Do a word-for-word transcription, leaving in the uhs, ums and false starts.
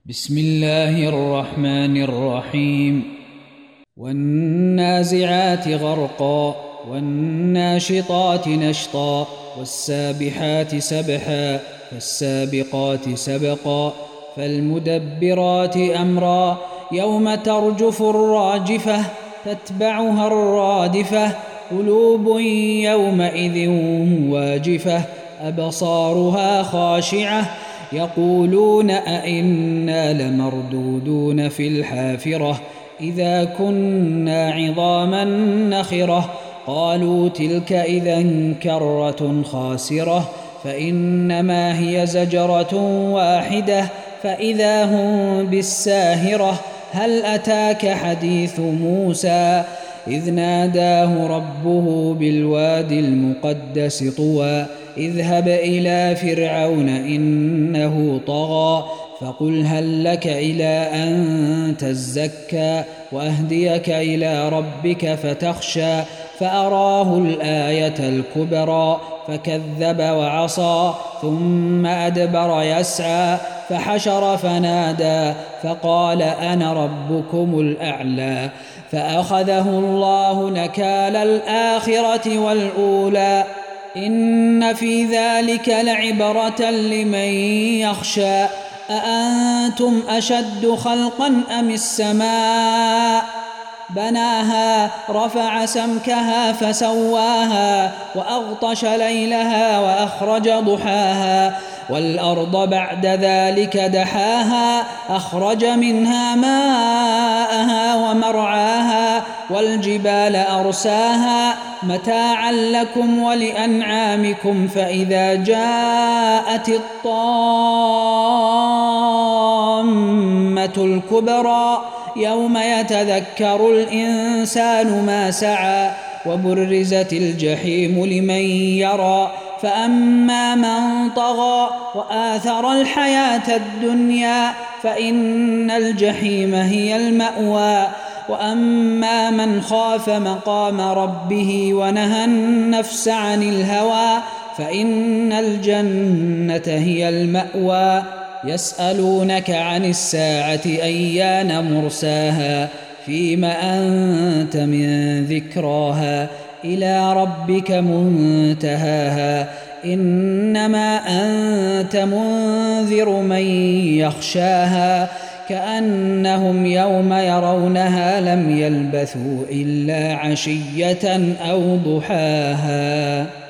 بسم الله الرحمن الرحيم والنازعات غرقا والناشطات نشطا والسابحات سبحا فالسابقات سبقا فالمدبرات أمرا يوم ترجف الراجفة تتبعها الرادفة قلوب يومئذ واجفة أبصارها خاشعة يقولون أئنا لمردودون في الحافرة إذا كنا عظاما نخرة قالوا تلك إذا كرة خاسرة فإنما هي زجرة واحدة فإذا هم بالساهرة هل أتاك حديث موسى إذ ناداه ربه بالوادي المقدس طوى اذهب إلى فرعون إنه طغى فقل هل لك إلى أن تزكى وأهديك إلى ربك فتخشى فأراه الآية الكبرى فكذب وعصى ثم أدبر يسعى فحشر فنادى فقال أنا ربكم الأعلى فأخذه الله نكال الآخرة والأولى إن في ذلك لعبرة لمن يخشى أأنتم أشد خلقا أم السماء بناها رفع سمكها فسواها وأغطش ليلها وأخرج ضحاها والأرض بعد ذلك دحاها أخرج منها ماءها ومرعاها والجبال أرساها متاعا لكم ولأنعامكم فإذا جاءت الطامة الكبرى يوم يتذكر الإنسان ما سعى وبرزت الجحيم لمن يرى فأما من طغى وآثر الحياة الدنيا فإن الجحيم هي المأوى وأما من خاف مقام ربه ونهى النفس عن الهوى فإن الجنة هي المأوى يسألونك عن الساعة أيان مرساها فيم أنت من ذكراها إلى ربك منتهاها إنما أنت منذر من يخشاها كأنهم يوم يرونها لم يلبثوا إلا عشية أو ضحاها.